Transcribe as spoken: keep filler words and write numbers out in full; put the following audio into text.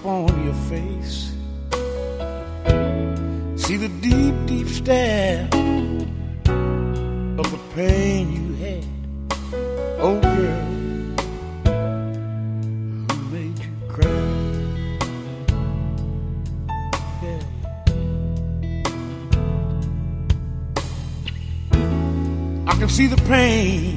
on your face. See the deep, deep stare of the pain you had. Oh girl, who made you cry? Yeah. I can see the pain